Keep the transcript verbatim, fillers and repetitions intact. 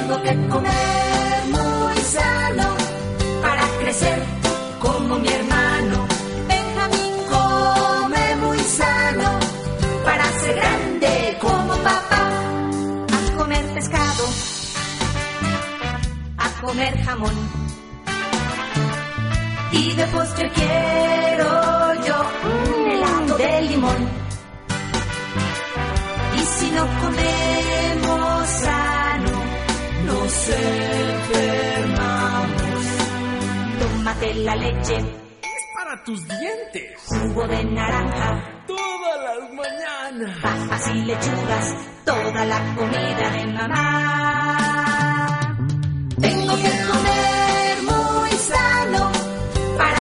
Tengo que comer muy sano para crecer como mi hermano. Benjamín come muy sano para ser grande como papá. A comer pescado, a comer jamón. Y de postre quiero yo un helado de limón. Y si no comemos sano, nos enfermamos. Tómate la leche, es para tus dientes. Jugo de naranja, todas las mañanas. Papas y lechugas, toda la comida de mamá. Tengo que comer